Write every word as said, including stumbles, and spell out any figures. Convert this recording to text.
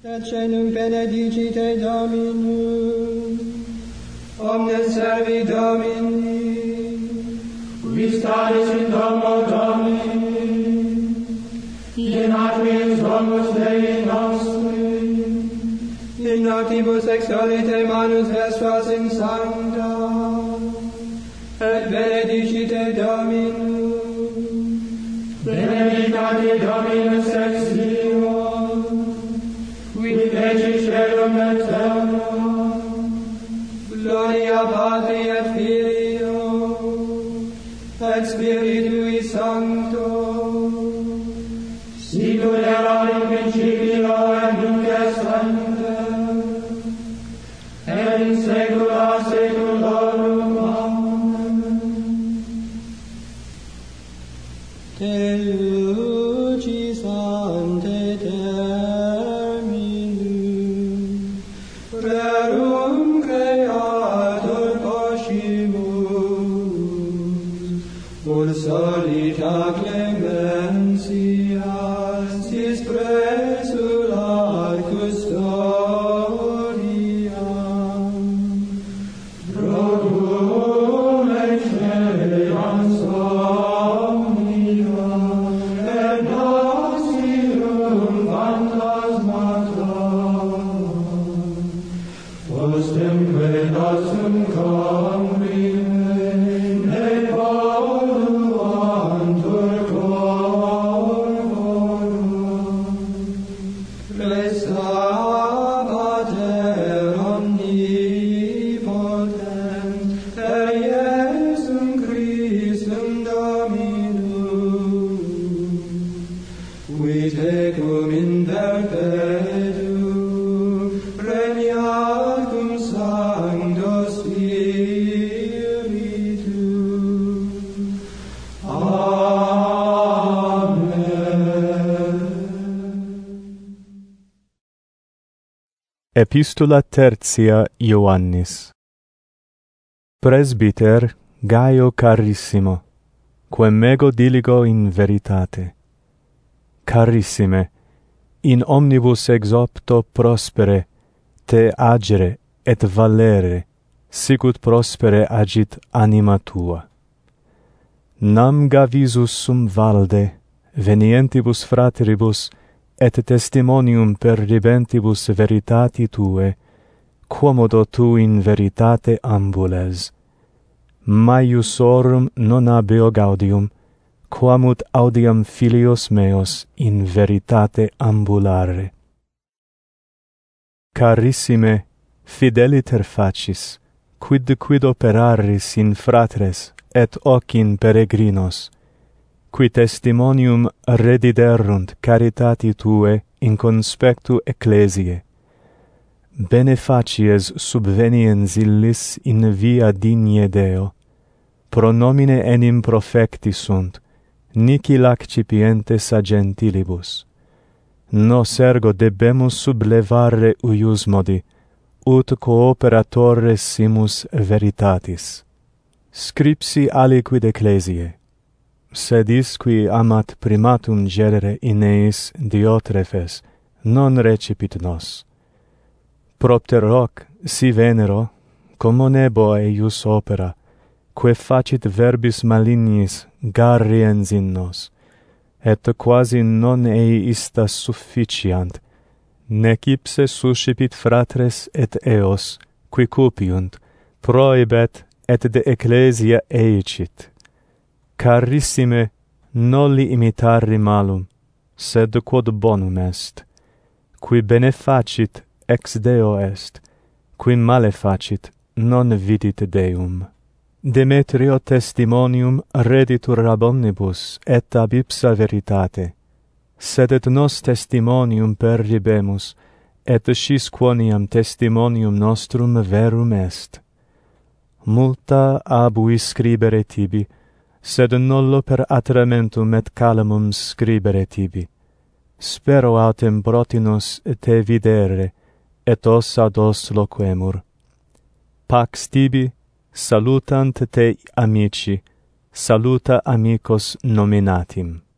Et cenum benedicite Dominum, omnes servi Domini, qui staris in domo Domini, in atrius domus Dei nostri, in noctibus exolite manus vestras in sancta, et benedicite Dominum, benedicati Dominus ex nihilo, qui feci celum et terra, gloria Patri et Filio, et Spiritui Sancto, sicut erat in principio et nunc et semper, et in saecula saeculorum. Amen. Te lucis ante terminum, rerum creator poscimus, ursolita clementia, sis presular custodia, procum excellens omnia, et nocium phantasmata, postemque nostrum convine, ne poluantur corporum. Presta Pater omnipotent, per Iesum Christum Dominum, qui tecum in perpetuum regnat cum Sancto Spiritu. Amen. Epistula tertia Ioannis. Presbyter Gaio carissimo, quem ego diligo in veritate. Carissime, in omnibus exopto prospere, te agere et valere, sicut prospere agit anima tua. Nam gavisus sum valde, venientibus frateribus, et testimonium perribentibus veritati tue, quomodo tu in veritate ambules. Maiusorum non habeo gaudium, quamut audiam filios meos in veritate ambulare. Carissime, fideliter facis, quid quid operaris in fratres et hoc in peregrinos, qui testimonium rediderunt caritati tue in conspectu ecclesiae. Benefacies subveniens illis in via digne Deo, pro nomine enim profecti sunt, nihil accipientes a gentilibus. Nos ergo debemus sublevare uius modi, ut cooperatores simus veritatis. Scripsi aliquid ecclesiae, sed isqui amat primatum genere in eis Diotrephes, non recipit nos. Propter hoc, si venero, commonebo eius opera, que facit verbis malignis garriens in nos, et quasi non ei ista sufficiant, nec ipse suscipit fratres et eos, qui cupiunt, prohibet et de ecclesia eicit. Carissime, nolli imitarri malum, sed quod bonum est. Qui bene facit, ex Deo est, qui male facit, non vidit Deum. Demetrio testimonium reditur ab omnibus et ab ipsa veritate, sed et nos testimonium perribemus, et scis quoniam testimonium nostrum verum est. Multa abui scribere tibi, sed nullo per atramentum et calamum scribere tibi. Spero autem protinus te videre, et os ad os loquemur. Pax tibi, salutant te amici, saluta amicos nominatim.